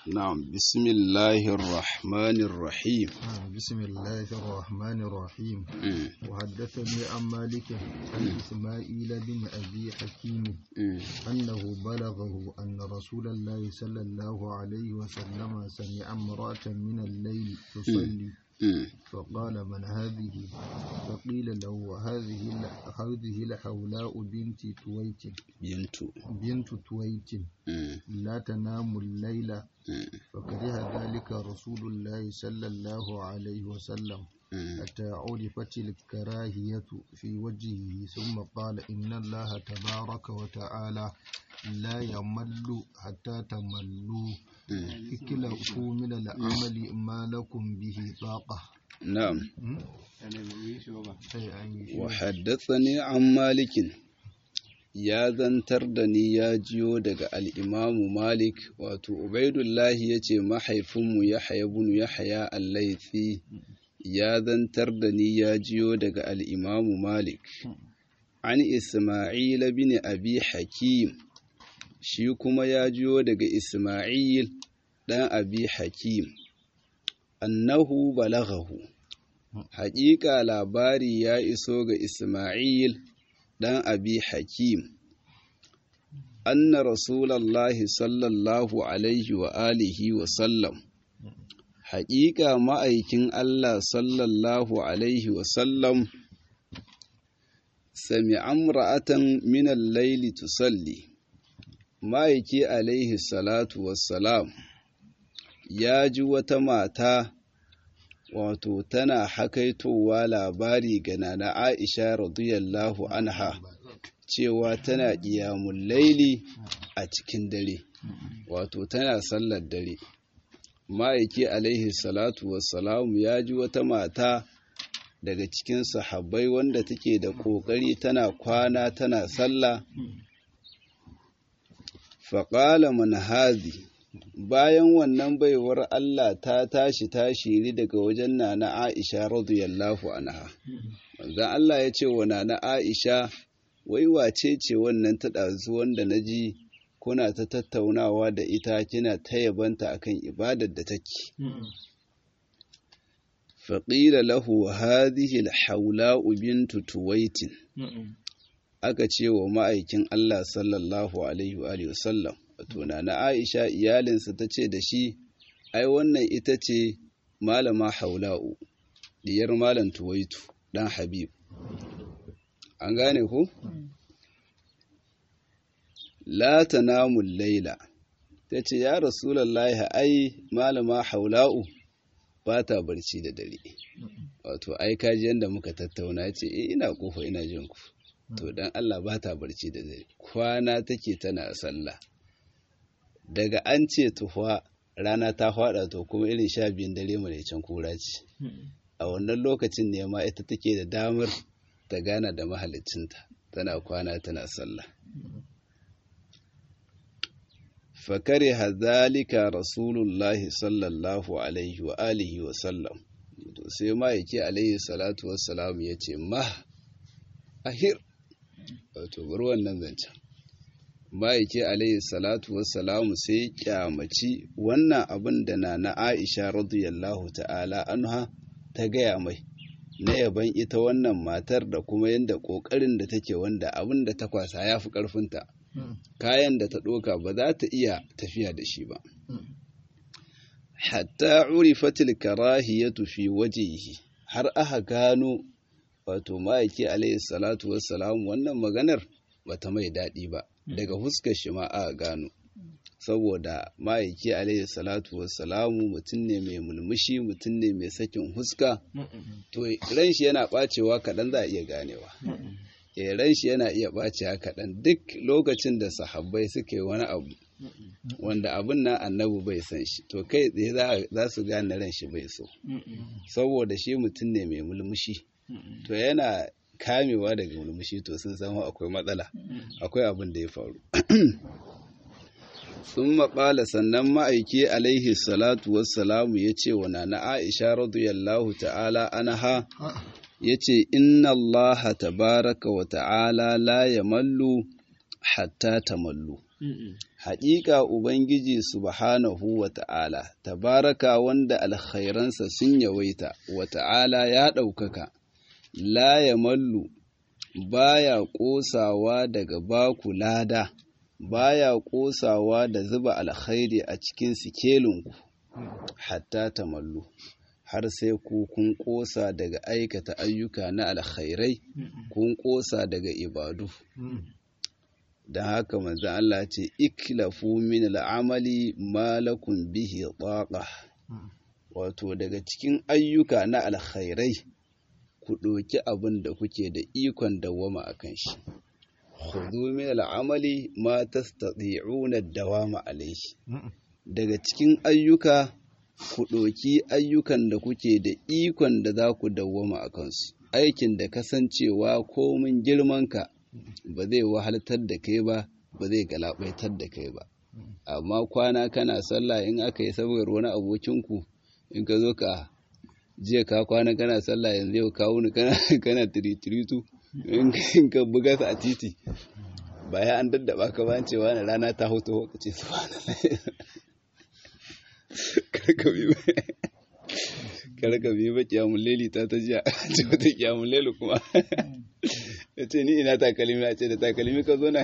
نعم بسم الله الرحمن الرحيم بسم الله الرحمن الرحيم وحدثني عن مالك عن إسماعيل بن أبي حكيم أنه بلغه أن رسول الله صلى الله عليه وسلم سمع امرأة من الليل تصلي فقال من هذه؟ فقيل له هذه الحولاء بنت تويت لا تنام الليل. فكره ذلك رسول الله صلى الله عليه وسلم حتى عرفت الكراهية في وجهه ثم قال إن الله تبارك وتعالى لا يمل حتى تملوا اكلفوا من العمل ما لكم به طاقة. نعم. وحدثني عن مالك ya zantar da ni ya jiyo daga al'imamu Malik, wato Ubaidullahi ya ce mahaifinmu Yahya ibn Yahya al-Laythi ya zantar da ni ya jiyo daga al'imamu Malik. An Ismail bin Abi Hakim, shi kuma ya jiyo daga Ismail ɗan Abi Hakim, annahu balaghahu. Haƙiƙa labari ya iso ga Ismail ɗan Abi Hakim, anna Rasulallahi sallallahu alaihi wa alihi wa sallam, haƙiƙa ma'aikin Allah sallallahu alaihi wa sallam, sami'a imra'atan min al-layli tusalli, ma'aiki alaihi salatu wassalam, ya ji wata mata wato tana hakaitowa labari ga Nana Aisha radiyallahu anha cewa tana qiyamul laili a cikin dare, wato tana sallar dare. Ma'aiki alaihi salatu wassalamu ya ji wata mata daga cikin sahabbai wanda take da ƙoƙari tana kwana tana sallah. Faƙala man hazi, bayan wannan baiwar Allah ta tashi shiri daga wajen Nana Aisha radiyallahu anha. Manzon Allah ya ce wa Nana Aisha, wai wace ce wannan ta ɗazu wanda na ji kuna ta tattaunawa da ita kina ta yabanta akan ibadar da take. Faƙila lahu hadhihi al-hawla'u bintu tuwaitin. Aka ce wa ma'aikin Allah sallallahu alaihi wa sallam, wato Nana Aisha iyalinsa ta ce da shi, ai wannan ita ce malama Haula'u, diyar malam Tuwaitu ɗan Habib. An gane ku? La tanamul laila, ta ce ya Rasulallahi ai malama Haula'u ba ta barci da dare. Wato ai kaji yanda muka tattauna ce ina kofa ina jin ku. To dan Allah ba ta barci da dare, kwana take tana sallah. Daga an ce tuhuwa rana ta faɗa to kuma irin 12 dare maraicen kura ce. A wannan lokacin ne ma ita take da damar ta gana da mahalicinta, tana kwana tana sallah. Fakari hazalika Rasulullahi sallallahu alaihi wa alihi wa sallam. To sai ma'aiki alaihi salatu wassalam ya ce ahir, wato bar wannan zancen. Ma'aiki alaihi salatu wassalamu sai kyamaci wannan abin da Nana Aisha radiyallahu ta'ala anha ta gaya mai na yaban ita wannan matar da kuma yanda kokarin da take, wanda abin da ta kwasa ya fi karfinta, kayan da ta ɗoka ba za ta iya tafiya da shi ba. Hatta urifatil karahiyatu fi wajhihi, har aka gano wato ma'aiki alaihi salatu wassalamu wannan maganar bata mai daɗi ba, daga huskar shi ma aka gano, saboda ma'aiki alaihi salatu wassalamu mutum ne mai mulmushi, mutum ne mai sakin huska. To ran shi yana ɓacewa kaɗan za a iya ganewa. Ran shi yana iya ɓacewa kaɗan duk lokacin da sahabbai suka yi wani abu wanda abin nan annabi bai san shi, to kai tsaye za su gane ran shi bai so, saboda shi mutum ne mai mulmushi. To yana kamewa daga mulmushi to sun samu akwai matsala, akwai abin da ya faru. Sun maƙala sannan ma'aiki alaihi salatu wassalamu ya ce wa Nana Aisha radiyallahu ta'ala anha, ya ce inna Allah tabaraka wa ta'ala la yamallu hatta tamallu. haƙiƙa ubangiji subhanahu wa ta'ala tabaraka wanda alkhairansa sun yawaita wa ta'ala ya ɗaukaka la yamallu baya ƙosawa daga baku lada baya ƙosawa da zuba alkhairi a cikin sikelinku hatta tamallu har sai ku kun ƙosa daga aikata ayyuka na alkhairai kun ƙosa daga ibadu da haka manzon Allah ce iklafu min al'amali ma lakum bihi taqa wato daga cikin ayyuka na alkhairai ku ɗauki abin da kuke da ikon dawama akan shi khudhu min al'amali ma tastati'una ad-dawama alayhi daga cikin ayyuka ku ɗauki ayyukan da kuke da ikon da za ku dawwama a kansu aikin da kasancewa komin girmanka ba zai wahaltar da kai ba ba zai galabaitar da kai ba amma kwana kana sallah in aka yi saboda wani abokinku in ka zo ka jiya ka kwana kana sallah yanzu yau ka wuni kana tiritiritu in ka buga su a titi bayan an daddaba ka bayan cewa na rana ta hoto ka ce subhanallah karka biyu ba kiyamun leli ta jiya ce wata kiyamun leli kuma ya ce ni ina takalimi a ce da takalimi ka zo na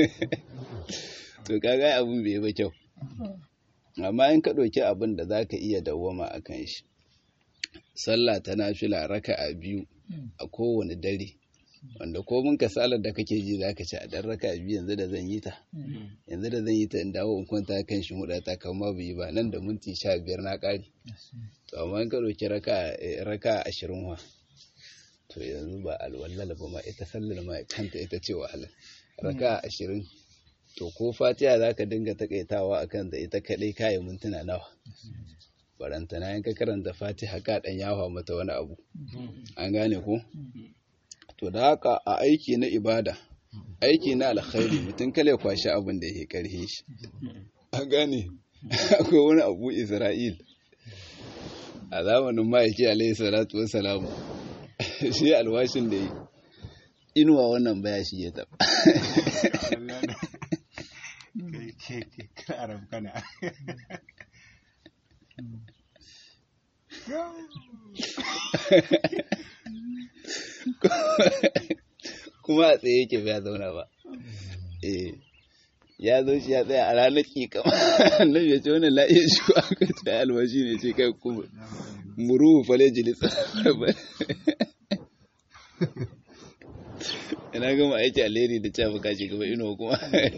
to kaga abin bai ba kyau amma in ka ɗauki abin da za ka iya dawwama a kan shi sallah ta nafila raka'a 2 a kowane dare wanda ko mun kasalar da kake ji za ka ci a dan raka'a 2 yanzu da zan yi ta in dawo in kwanta kan shi huda ta kama bai ba nan da minti 15 na ƙari to amma in ka ɗauki raka'a 20 wa to yanzu ba alwallala ba ma ita sallar ma kanta ita ce wahala raka'a 20 to ko fatiha za ka dinga takaitawa akan da ita kaɗai kayan mintuna nawa barantana yanka karanta fatiha ka ɗan yawa mata wani abu an gane ko to da haka a aiki na ibada aiki na alkhairi mutum kale kwashi abin da yake karhe shi an gane akwai wani abu Isra'il a zamanin ma'aiki alaihi salatu wassalamu shi alwashin da yi inuwa wannan baya shi ya taɓa kuma a tsaye yake bai zauna ba ya zo shi ya tsaya a ranar kikama annabi ya ce wani la'iyar shi aka ce alwashi ne ce kai kuma muru fale jilisa ina gama aiki alheri da cewa baka shi gaba ino kuma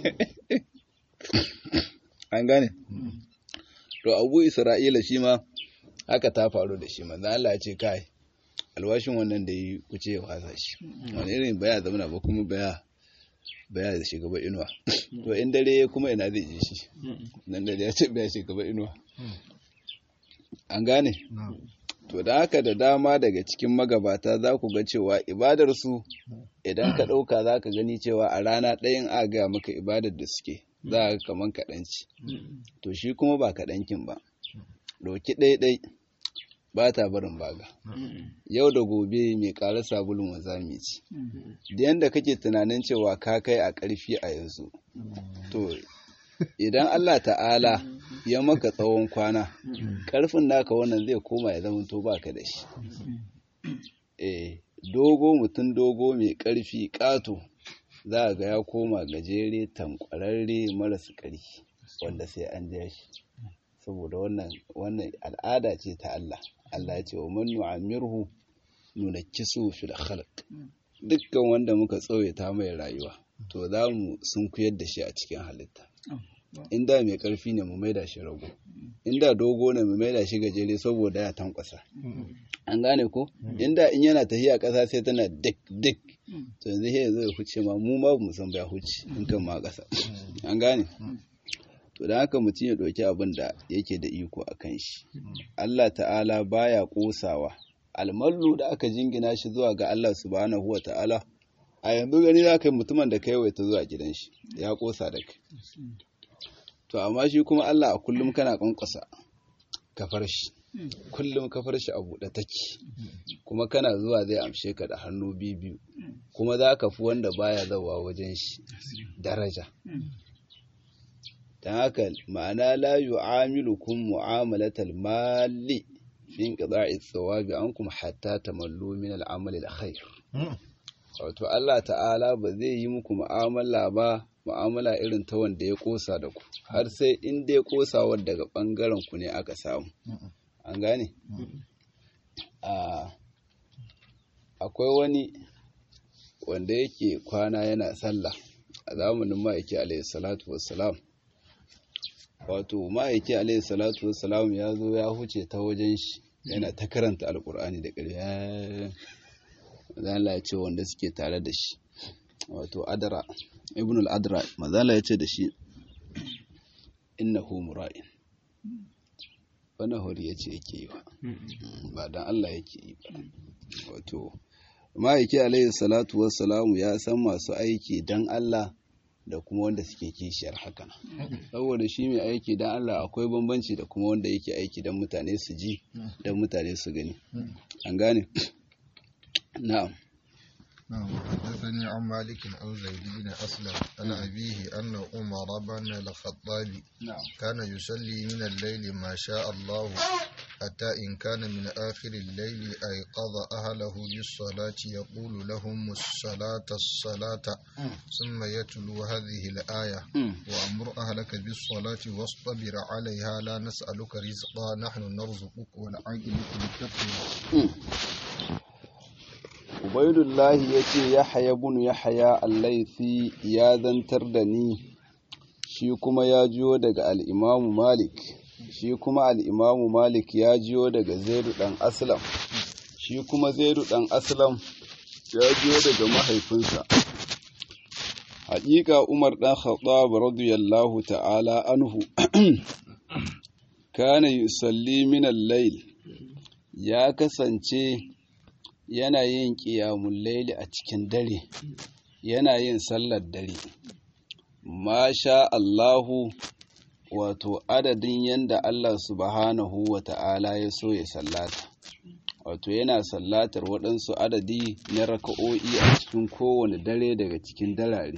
an gane to abu Isra'ila shi ma haka ta faru da shi manzo Allah ya ce kai alwashin wannan da yi kuce ya wasa shi wani irin baya zamana ba kuma baya da shugaba inuwa to in dare kuma ina zai je shi nan da ya ce baya shugaba inuwa an gane to da haka da dama daga cikin magabata za ku ga cewa ibadar su idan ka ɗauka za ka gani cewa a rana ɗayan a gaya maka ibadar da suke za ka kaman kaɗanci to shi kuma ba kaɗankin ba ɗauki ɗaiɗai ba ta barin baga yau da gobe mai ƙara sabulun wanzami ce da yadda kake tunanin cewa ka kai a ƙarfi a yanzu to idan Allah ta'ala ya maka tsawon kwana ƙarfin naka wannan zai koma ya zama to baka da shi dogo mutum dogo mai ƙarfi ƙato za a ga ya koma gajere tankwararre marasa ƙarfi wanda sai an ja shi saboda wannan al'ada ce ta Allah Allah ya ce wa man nu'amirhu nunakkisu fil khalq dukkan wanda muka tsawaita mai rayuwa to za mu sunkuyar da shi a cikin halitta inda mai karfi ne mu maida shi rago inda dogo ne mu maida shi gajere saboda ya tankwasa an gane ko inda in yana tafiya ƙasa sai tana dik to yanzu sai yazo ya huce ma mu ma mu san ba ya huce in kan ma ƙasa an gane to da haka mutum ya ɗauki abin da yake da iko a kan shi Allah ta'ala baya ƙosawa almallu da aka jingina shi zuwa ga Allah subhanahu wa ta'ala a yanzu gani za ka yi mutumin da ka yawaita zuwa gidan shi ya ƙosa da kai to amma shi kuma Allah a kullum kana ƙwanƙwasa kafar shi kullum kafar shi a buɗe take kuma kana zuwa zai amshe ka da hannu biyu kuma za ka fi wanda baya zawa wajen shi daraja dan haka ma'ana la yu'amilukum mu'amalatal mali fi inqida'i thawabi ankum hatta tamallu min al'amali alkhair. Wato Allah ta'ala ba zai yi muku mu'amala irin ta wanda ya kosa da ku har sai in dai kosawar daga bangaren ku ne aka samu. An gane? Akwai wani wanda yake kwana yana sallah a zamanin ma'aiki alayhi salatu wassalam. Wato ma'aiki alayhi salatu wassalam ya zo ya huce ta wajen shi yana ta karanta alkur'ani da ƙarya. Mazala ya ce wanda suke tare da shi, wato Adra ibn al-Adra, mazala ya ce da shi innahu mura'in. Wani hori ya ce yake yi ba dan Allah yake yi ba. Wato ma'aiki alayhi salatu wassalamu ya san masu aiki dan Allah da kuma wanda suke kishiyar hakan. Saboda shi mai aiki dan Allah akwai bambanci da kuma wanda yake aiki dan mutane su ji dan mutane su gani. An gane? نعم. حدثني عن مالك أو زيد بن أسلم عن أبيه أن عمر بن الخطاب كان يصلي من الليل ما شاء الله حتى إن كان من آخر الليل أيقظ أهله للصلاة يقول لهم الصلاة ثم يتلو هذه الآية وأمر أهلك بالصلاة واصطبر عليها لا نسألك رزقا نحن نرزقك والعاقبة للتقوى. Ubaidullahi ya ce Yahya bin Yahya al-Laythi ya zantar da ni, shi kuma ya jiyo daga al-Imamu Malik, shi kuma al-Imamu Malik ya jiyo daga Zaidu dan Aslam, shi kuma Zaidu dan Aslam ya jiyo daga mahaifinsa. Haƙiƙa Umar dan Khattab radiyallahu ta'ala anhu kana yusalli min al-layl, ya kasance yana yin ƙiyamun laili a cikin dare, yana yin sallar dare. Masha Allahu, wato adadin yanda Allah subhanahu wa ta'ala ya so ya sallata. Wato yana sallatar waɗansu adadi na raka'o'i a cikin kowane dare daga cikin darare.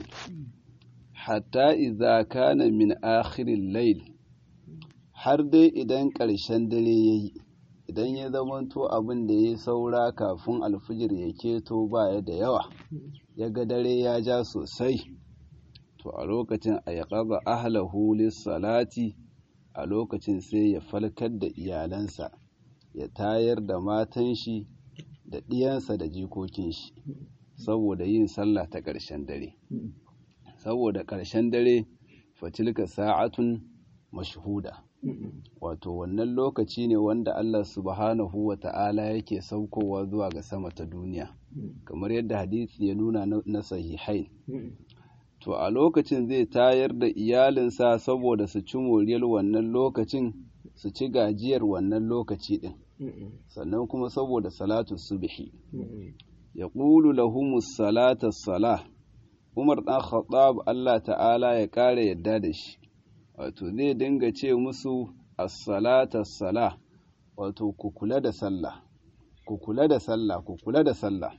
Hatta idza kana min akhiril layl, har dai idan ƙarshen dare yayi, idan ya zamanto abin da ya saura kafin alfijir ya keto baya da yawa, ya ga dare ya ja sosai, to a lokacin a yaqaba ahlahu lis-salati, a lokacin sai ya falkar da iyalansa, ya tayar da matan shi da ɗiyansa da jikokin shi saboda yin sallah ta ƙarshen dare. Saboda ƙarshen dare fatilka sa'atun mashhuda, wato wannan lokaci ne wanda Allah subhanahu wa ta'ala yake saukowa zuwa ga sama ta duniya, kamar yadda hadisi ya nuna na sahihai. To a lokacin zai tayar da iyalinsa saboda su ci moriyar wannan lokacin, su ci gajiyar wannan lokaci din, sannan kuma saboda salatu subhi. Ya ƙulu lahumus salata salah. Umar ɗan Khattab Allah ta'ala ya ƙara yadda da shi, wato zai dinga ce musu as-salata as-salah, wato ku kula da sallah, ku kula da sallah, ku kula da sallah.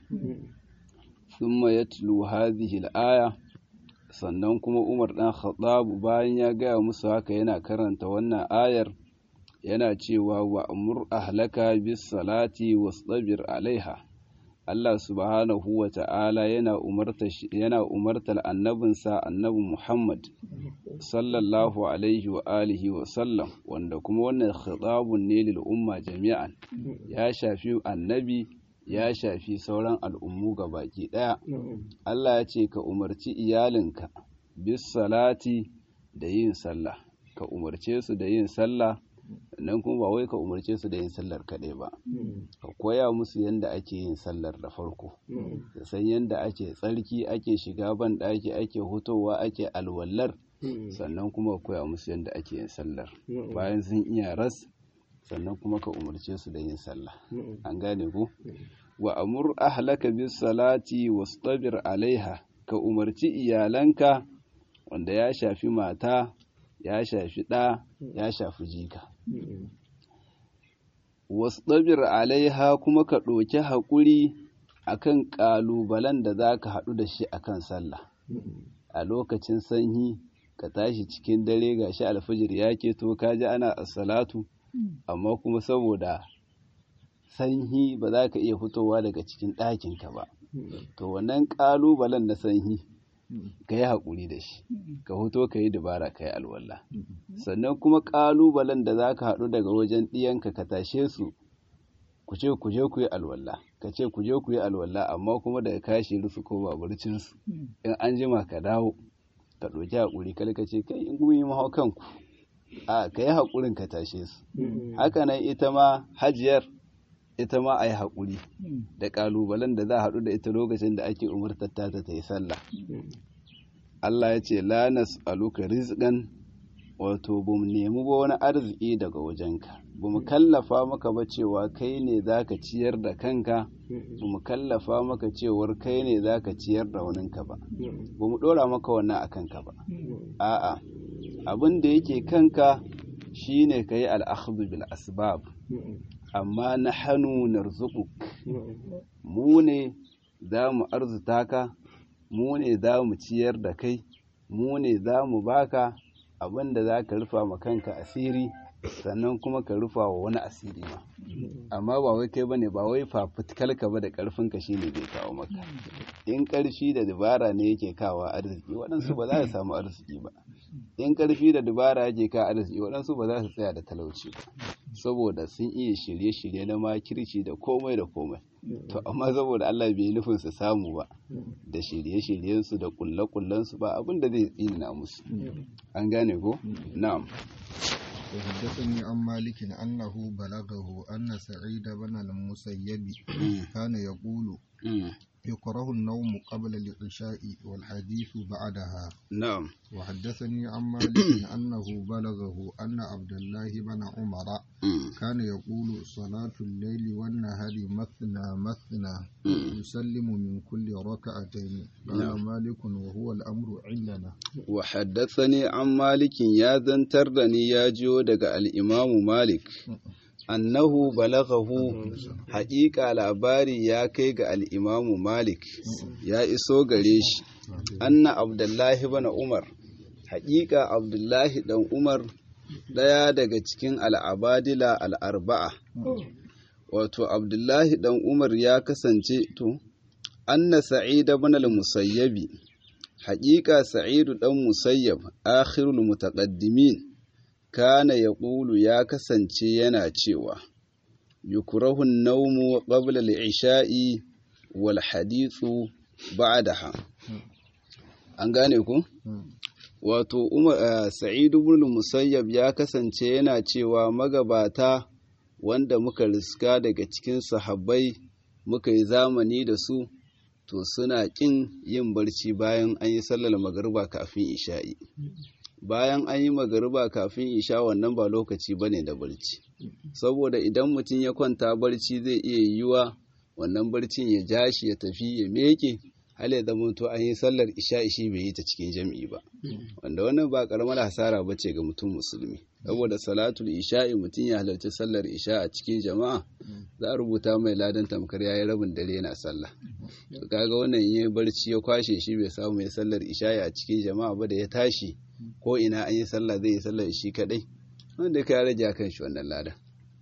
Thumma yatlu hadhihi al-aya, sannan kuma Umar dan Khattab bayan ya gaya musu haka yana karanta wannan ayar, yana cewa wa amur ahlaka bis salati wastabir alaiha. Allah subhanahu wa ta'ala yana umartar annabinsa annabi Muhammad sallallahu alaihi wa alihi wa sallam, wanda kuma wannan khitabun ne lil umma jami'an, ya shafi annabi, ya shafi sauran al'ummu baki daya. Allah ya ce ka umarci iyalinka bis salati, da yin sallah, ka umarce su da yin sallah, nan kuma ba wai ka umarce su da yin sallar kaɗai ba, ka koya musu yadda ake yin sallar da farko, da san yadda ake tsarki, ake shiga ban ɗaki, ake hutowa, ake alwallar, sannan kuma koya musu yadda ake yin sallar. Bayan sun iya ras, sannan kuma ka umarce su da yin sallah. An gane ku? Wa amur ahlaka bis salati wastabir alaiha, ka umarci iyalanka, wanda ya shafi mata, ya shafi ɗa, ya shafi jika. Wastabir alaiha, kuma ka ɗauki haƙuri akan ƙalubalen da za ka haɗu da shi akan sallah. A lokacin sanyi ka tashi cikin dare gashi alfajir ya keto ka ji ana as-salatu amma kuma saboda sanyi ba za ka iya fitowa daga cikin ɗakinka ba, to wannan ƙalubalen na sanyi ka yi haƙuri da shi, ka fito ka yi dabara ka yi alwala. Sannan kuma ƙalubalen da za ka haɗu daga wajen ɗiyanka ka tashe su ku ce ku je ku yi alwala, ka ce ku je ku yi alwala amma kuma daga kashi rusu ko baburcinsu in an jima ka dawo ka ɗauki haƙuri kal ka ce kai in kuma yi mahau kanku a ka yi haƙurin ka tashe su. Haka nan ita ma hajiyar ita ma a yi haƙuri da ƙalubalen da za a haɗu da ita lokacin da ake umartar ta ta yi sallah. Allah ya ce la nas'aluka rizqan, wato bamu nemi ba wani arziki daga wajenka, bamu kallafa maka ba cewa kai ne zaka ciyar da kanka, bamu kallafa maka cewar kai ne zaka ciyar da waninka ba, bamu dora maka wannan akan ka ba. A'a, abin da yake kanka shine kai al-akhdhu bil asbab, amma nahnu narzuquk, mu ne za mu arzuta ka, mu ne za mu ciyar da kai, mu ne za mu baka abin da za ka rufa ma kanka asiri, sannan kuma ka rufa wa wani asiri ma. Amma ba wai kai bane, ba wai fafutukalka ba da ƙarfinka shine zai kawo maka. In ƙarfi da dabara ne yake kawo arziki, waɗansu ba za su samu arziki ba. In ƙarfi da dabara yake kawo arziki, waɗansu ba za su tsaya da talauci ba, saboda sun iya shirye-shirye na makirci da komai da komai. To amma saboda Allah bai nufin su samu ba, da shirye-shiryensu da kulle-kullensu ba abin da zai tsina musu. An gane ko? Na'am. وحدثني عن مالك أنه بلغه أن سعيد بن المسيب كان يقول يكره النوم قبل العشاء والحديث بعدها. نعم. وحدثني عن مالك أنه بلغه أن عبد الله بن عمر كان يقول صلاة الليل والنهار مثنى مثنى يسلم من كل ركعتين. قال مالك وهو الأمر عندنا. وحدثني عن مالك يا ذنترني يا جودك الإمام مالك annahu balaghahu, haƙiƙa labari ya kai ga al'imamu Malik, ya iso gare shi, anna Abdullahi bana Umar, haƙiƙa Abdullahi ɗan Umar, ɗaya daga cikin al'abadila al'arba'a, wato Abdullahi ɗan Umar ya kasance to, anna Sa'ida bana al-Musayyabi, haƙiƙa Sa'idu ɗan Musayyab, akhirul mutaqaddimin, kana ya ƙulu ya kasance yana cewa yukurahun naumu ƙabla al'isha'i wal hadithu ba'daha. An gane ku? Wato Sa'idu ibn Musayyab ya kasance yana cewa magabata wanda muka riska daga cikin sahabbai muka yi zamani da su, to suna ƙin yin barci bayan an yi sallar magariba kafin isha'i. Bayan an yi magariba kafin isha wannan ba lokaci ba ne da barci, saboda idan mutum ya kwanta barci zai iya yiwuwa wannan barcin ya ja shi ya tafi ya meke hal ya zama to an yi sallar isha shi bai yi ta cikin jam'i ba, wanda wannan ba karamar hasara ba ce ga mutum musulmi, saboda salatul isha'i mutum ya halarci sallar isha a cikin jama'a za a rubuta mai ladan tamkar yayi rabin dare yana sallah. To kaga wannan yayi barci ya kwashe shi bai samu ya sallar isha'i a cikin jama'a ba, da ya tashi ko ina an yi sallah zai yi sallar shi kadai, wanda ka rage kan shi wannan ladan.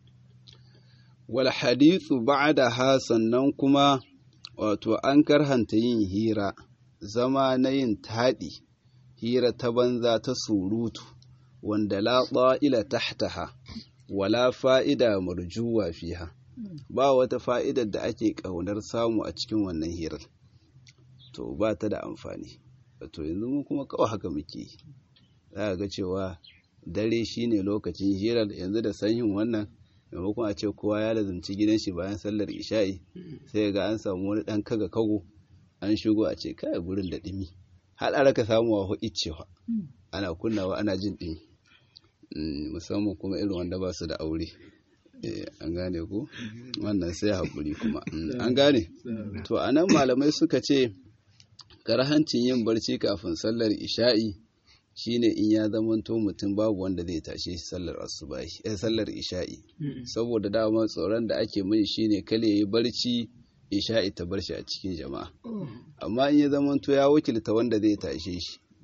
Wal hadithu ba'daha, sannan kuma wato an karhanta yin hira, zama na yin taɗi, hira ta banza ta surutu, wanda la ta'ila tahtaha wala fa'ida marjuwa fiha, ba wata fa'idar da ake ƙaunar samu a cikin wannan hirar, to ba ta da amfani. To yanzu mu kuma kawai haka muke yi, za ga cewa dare shine lokacin hirar. Yanzu da sanyin wannan, maimakon a ce kowa ya lazumci gidan shi bayan sallar isha'i, sai ga an samu wani dan kaga kago an shigo a ce kai gurin da dimi, har a raka samuwa icewa ana kunnawa ana jin dimi, musamman kuma irin wanda ba su da aure. An gane ko wannan sai haƙuri kuma an gane. To anan malamai suka ce karhancin yin barci kafin sallar isha'i shine in ya zamanto mutum babu wanda zai tashe sallar asubahi sallar isha'i, saboda dama tsoron da ake mai shine kale yayi barci isha'i ta bar shi a cikin jama'a. Amma in ya zamanto ya wakilta wanda zai tashe shi,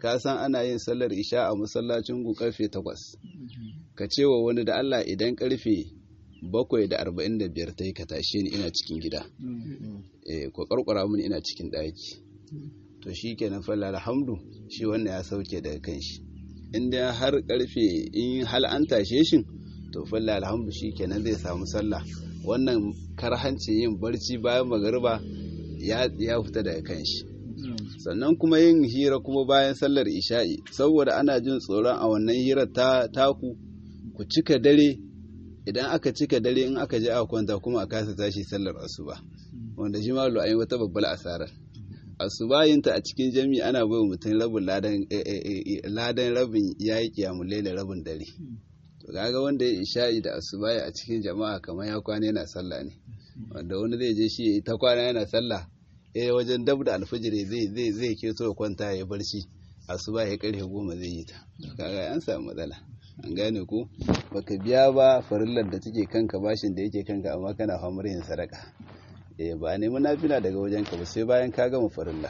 ka san ana yin sallar isha a masallacin ku karfe 8 ka ce wa wani da Allah idan karfe 7:45 ta yi ka tashe ni ina cikin gida ko karkura mun ina cikin ɗaki to shi kenan falla alhamdu shi wannan ya sauke daga kan shi inda har karfe in hal an tashe shi to falla alhamdu shi kenan zai samu sallah wannan karhancin yin barci bayan magariba ya fita daga kan shi. Sannan kuma yin hira kuma bayan sallar isha'i saboda ana jin tsoron a wannan hirar taku ku cika dare, idan aka cika dare in aka je aka kwanta kuma a kasa tashi sallar asuba, wanda shi ma lu'ayi wata babbar asarar. Asubayinta a cikin jami'i ana bai mutum rabin ladan rabin yayi kiyamul laila rabin dare. To kaga wanda ya isha'i da asubayi a cikin jama'a kamar ya kwana yana sallah ne, wanda wani zai je shi ta kwana yana sallah wajen dab da alfajiri zai keto ya kwanta ya barci, asuba ya karfe 10 zai yi ta. Kaga an samu matsala, an gane ko baka biya ba farillar da take kanka, bashin da yake kanka, amma kana famar yin sadaka. Ba nemi nafila daga wajen ka ba sai bayan ka gama farilla.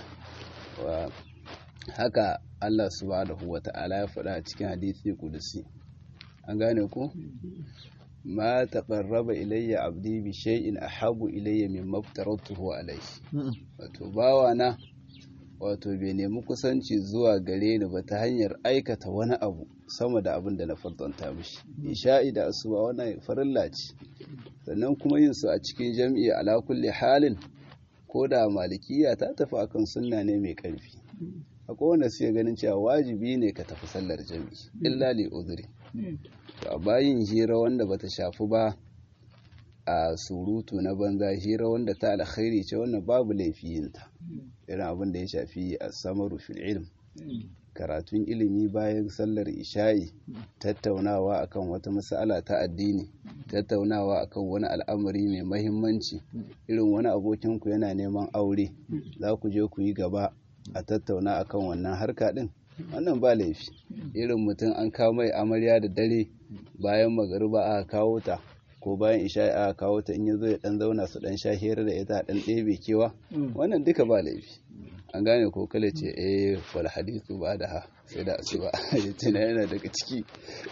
Haka Allah subhanahu wata'ala ya faɗa a cikin hadisi kudusi, an gane ko ma taqarraba ilayya abdi bi shay'in ahabbu ilayya mimma aftaratuhu alayhi. Wato bawana wato bai nemi kusanci zuwa gare ni ba ta hanyar aikata wani abu sama da abin da na fardanta mishi. Isha'i da asuba wannan farilla ce, sannan kuma yin su a cikin jami'i ala kulli halin, ko da malikiya ta tafi akan sunna ne mai karfi. Akwai wanda suke ganin cewa wajibi ne ka tafi sallar jami'i illa li uzuri. To a bayin hira wanda bata shafi ba a surutu na banza, hira wanda ta alkhairi ce, wannan babu laifi yin ta. Irin abin da ya shafi as-samaru fil ilm, karatun ilimi bayan sallar isha'i, tattaunawa akan wata mas'ala ta addini, tattaunawa akan wani al'amari mai mahimmanci, irin wani abokin ku yana neman aure, za ku je ku yi gaba a tattauna akan wannan harka din, wannan ba laifi. Irin mutum an kawo mai amarya da dare bayan magariba aka kawo ta, ko bayan isha'i aka kawo ta, in yazo ya dan zauna su dan sha hira da ita dan ɗebe kewa, wannan duka ba laifi. An gane ko kale ce wal hadithu ba'daha sai da asuba yace na yana daga ciki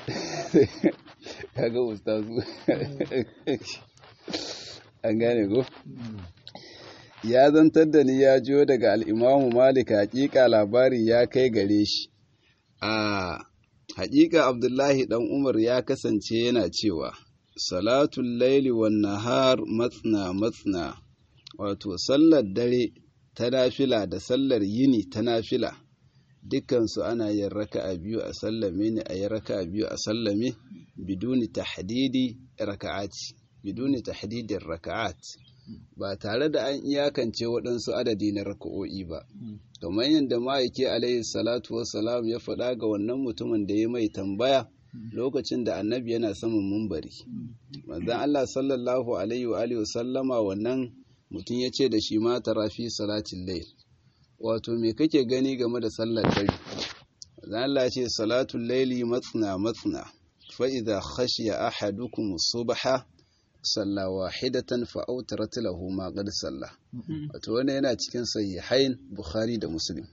kaga ustazu an gane ko ya zantar da ni ya jiyo daga al-Imam Malik, hakika labari ya kai gare shi. Hakika Abdullahi dan Umar ya kasance yana cewa salatul laili wan nahar matsna, wato sallar dare ta nafila da sallar yini ta nafila dukkansu ana yin raka'a biyu a sallame ne, a yi raka'a biyu a sallame, biduni tahdidin raka'at, ba tare da an iyakance waɗansu adadi na raka'o'i ba, kamar yadda ma'aiki alaihi salatu wassalam ya faɗa ga wannan mutumin da ya mai tambaya lokacin da annabi yana saman mumbari. Manzon Allah sallallahu alaihi wa alihi wasallama wannan mutum ya ce da shi ma tara fi salatin layl, wato me kake gani game da sallar dare? Manzon Allah ya ce salatul layli matsna, fa idza khashiya ahadukum subha salla wahidatan fa awtarat lahu ma qad salla. Wato wannan yana cikin sahihain Bukhari da Muslim.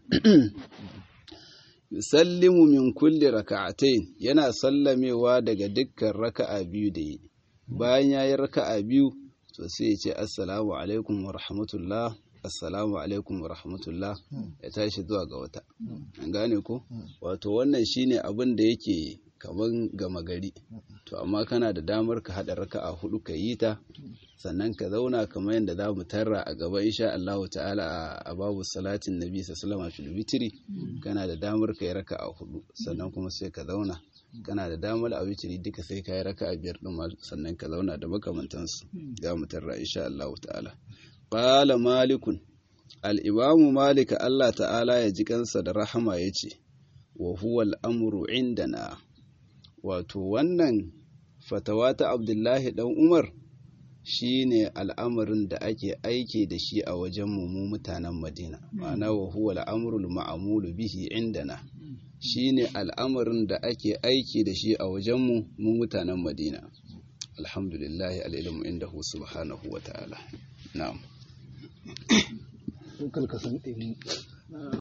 Yusallimu min kulli raka'atayn, yana sallamewa daga dukkan raka'a biyu da yi. Bayan yayi raka'a biyu to sai ya ce assalamu alaikum wa rahmatullah, assalamu alaikum wa rahmatullah, ya tashi zuwa ga wata. An gane ko? Wato wannan shine abin da yake kaman gama gari. To amma kana da damar ka hada raka'a 4 ka yi ta, sannan ka zauna kamar yadda za mu tarra a gaba insha Allah ta'ala a babu salatin nabi sallallahu alaihi wasallam fil witri. Kana da damar ka yi raka'a 4 sannan kuma sai ka zauna, kana da damar a witri duka sai ka yi raka'a 5 din sannan ka zauna da makamantansu, za mu tarra insha Allah ta'ala. Qala malikun, al-imamu malik Allah ta'ala ya ji kansa da rahama yace, wa huwa al-amru indana, wato wannan fatawa ta Abdullahi dan Umar shine al'amarin da ake aiki da shi a wajen mu mutanen Madina. Ma'ana wa huwa al-amrul ma'mulu bihi indana, shine al'amarin da ake aiki da shi a wajen mu mutanen Madina. Alhamdulillah, al-ilmu indahu subhanahu wa ta'ala. Na'am.